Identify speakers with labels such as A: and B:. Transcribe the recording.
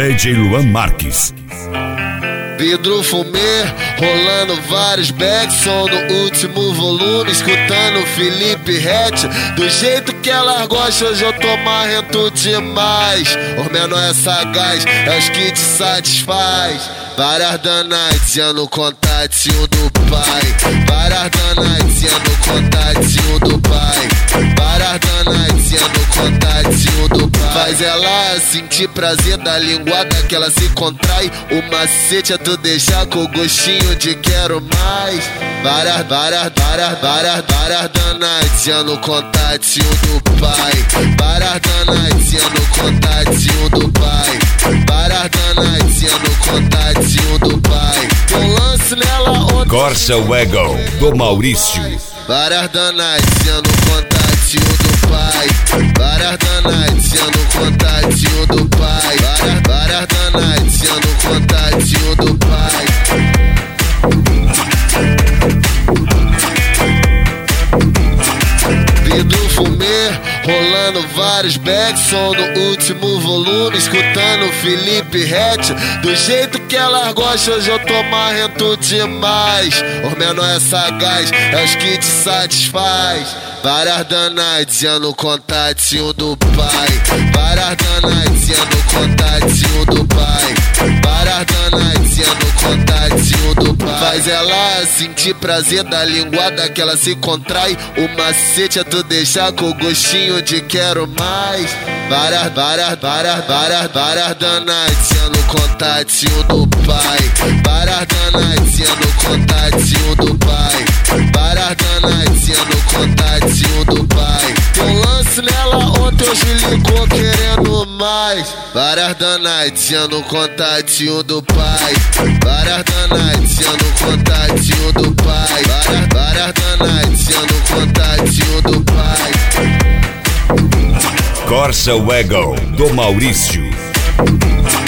A: DJ Luan Marques.
B: Vidro fumê, rolando vários backs, som no último volume, escutando Felipe Rett. Do jeito que ela gosta, hoje eu tô marrento demais. Os menor é sagaz, é os que te satisfaz. Várias danadinhas no contatinho do pai. Várias danadinhas no contatinho do pai. Várias danadinhas no contatinho do pai. Faz ela sentir prazer da linguada que ela se contrai. O macete é tu deixar com gostinho de quero mais. Várias danadinhas no contatinho do pai. Várias danadinhas no contatinho do pai. Várias danadinhas no contatinho do pai. Um lance nela ontem.
A: Corsa Waggle, do Maurício.
B: Várias danadinhas no contatinho do pai. Várias danadinhas no contatinho do pai. Várias danadinhas no contatinho do pai. Vidro fumê, rolando vários backs, som no último volume, escutando Felipe Rett. Do jeito que ela gosta, hoje eu tô marrento demais. Os menor é sagaz, é os que te satisfaz. Várias danadinhas no contatinho do pai. Várias danadinhas no contatinho do pai. Várias danadinhas no contatinho do pai. Faz ela sentir prazer da linguada que ela se contrai. O macete é tu deixar com gostinho de quero mais. Várias danadinhas no contatinho do pai. Várias danadinhas no contatinho do pai. Várias danadinhas no contatinho do pai. Tem um lance nela ontem, hoje ligou querendo mais. Várias danadinhas no contatinho do pai. Várias danadinhas no contatinho do pai. Várias danadinhas no contatinho do pai.
A: Corsa Waggle, do Maurício.